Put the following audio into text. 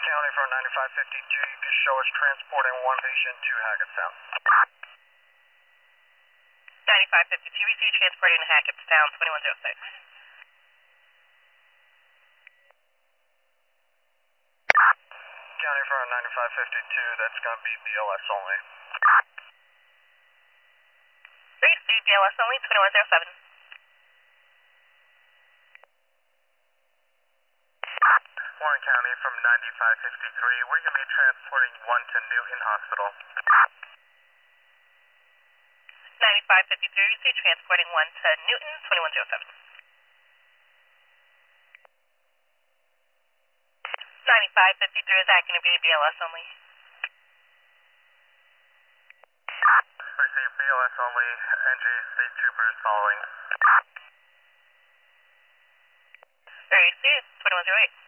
County from 9552, you can show us transporting one patient to Hackettstown. 9552, receive transporting to Hackettstown, 2106. County from 9552, that's going to be BLS only. Receive BLS only, 2107. Warren County from 9553, we're going to be transporting one to Newton Hospital. 9553, receive transporting one to Newton, 2107. 9553, is that going to be BLS only? Receive BLS only, NJ State Troopers following. Receive, 2108.